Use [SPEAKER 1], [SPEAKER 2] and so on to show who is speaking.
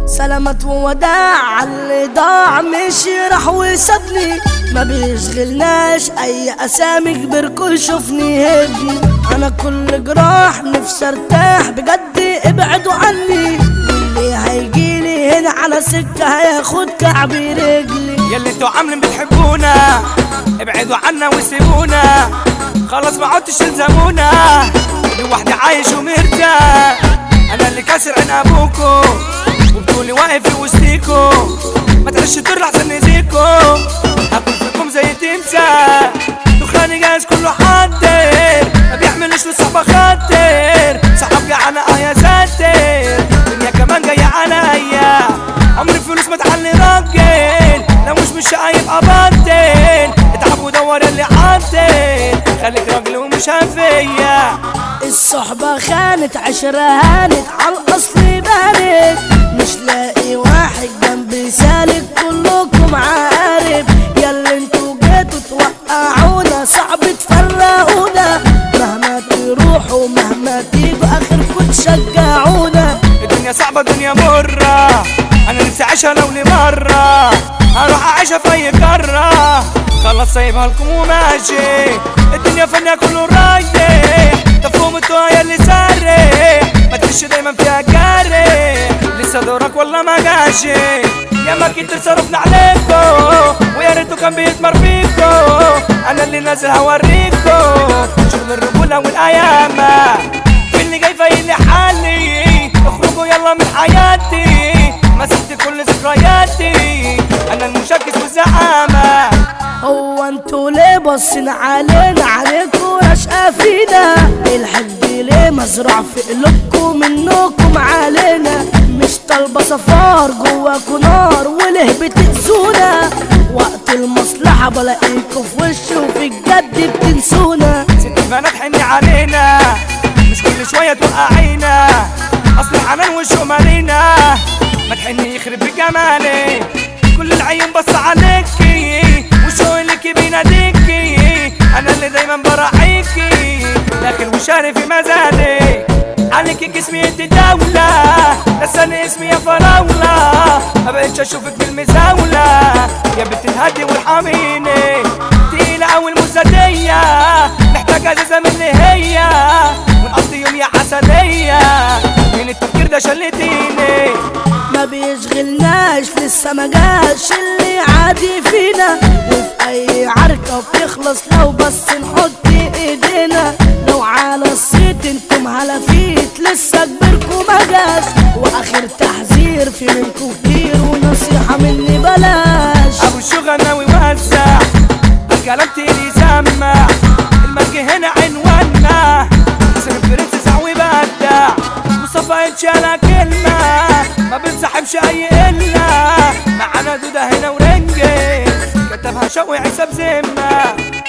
[SPEAKER 1] سلامات ووداع اللي ضاع مشي راح وسابني، ما بيشغلناش اي اسامي كبركوا شوفني هدني. انا كل جراح نفسي ارتاح بجد ابعدوا عني، واللي هيجيلي هنا على سكة هياخد كعبي رجلي.
[SPEAKER 2] ياللي انتوا عاملين بتحبونا ابعدوا عنا وسيبونا، خلاص ما عدتش تلزمونا، لوحدي عايش ومرتاح. انا اللي كاسر عين ابوكو وبطولي واقف في وسطيكو، ما تعيش الدور لحسن نزيكو، هاكل فيكم زي تمساح. دخاني جاهز كله حاضر، ما بيعملوش للصحبة خاطر، صحاب جعانة يا ساتر، الدنيا كمان جاية عليا، عمري فلوس ما تعلي راجل، لو مش هيبقى باطل، اتعب ودور اللي عاطل، خليك راجل ومش هفيا.
[SPEAKER 1] الصحبة خانت عشرة هانت عالاصل بانت، مش لاقي واحد جنبي سالك كلكم عارف. ياللي انتوا جيتوا توقعونا صعب تفرقونا، مهما تروحوا مهما تيجوا اخركم تشجعونا.
[SPEAKER 2] الدنيا صعبة الدنيا مرة، انا نفسي اعيشها لو لمرة، هروح اعيشها في اي قارة، خلاص سايبها لكم وماشي. الدنيا فنية كله رايح، تفهم انتوا يا اللي سارح، ما تخش دايما فيها جارح، لسه دورك والله ما جاشي. يا ما كتير صرفنا عليكو ويا ريتو كان بيتمر فيكو، انا اللي نازل هوريكو شغل الرجولة والايامة، في اللي جاي فايق لي حالي، اخرجوا يلا من حياتي، مسكت كل ذكرياتي، انا المشاكس والزعامة.
[SPEAKER 1] هو انتوا ليه باصين علينا عليكوا راشقة فينا؟ الحب ليه مزروع في قلوبكم منكم علينا؟ مش طالبة صفار جواكوا نار وليه بتنسونا؟ وقت المصلحة بلاقيكوا في وش وفي الجد بتنسونا.
[SPEAKER 2] ست البنات حني علينا مش كل شوية توقعينا، اصل الحنان والشوق مالينا، ما تحني يخرب بجمالي، كل العيون بص عليكي والشوق اللي بيناديكي، انا اللي دايما براعيكي داخل وشاري في مزادي، عليكي جسمي انت دولة، نساني اسمي يا فراولة، ما بقتش اشوفك بالمزاولة، يا بنت الهدي وارحميني، تقيلة اوي المزادية، محتاجة ازازة مني هي، ونقضي يوم يا حسدية، من التفكير ده شلتيني.
[SPEAKER 1] ما بيشغلناش لسه ما جاش اللي عادي فينا، وفي اي عركة بتخلص لو بس نحط ايدينا، لو على الصيت انتم هلافيت لسه كبركم ما جاش، واخر تحذير في منكم كتير ونصيحة مني بلاش.
[SPEAKER 2] ابو الشغناوي وزع الكلام تقيل يسمع، المرج هنا عنوانا، سيب برنسس وبدع، مصطفى يتشالى كلمة ما بنسحبش اي قلة، معانا دودة هنا ورنجة كتبها شوقي عيسى بذمة.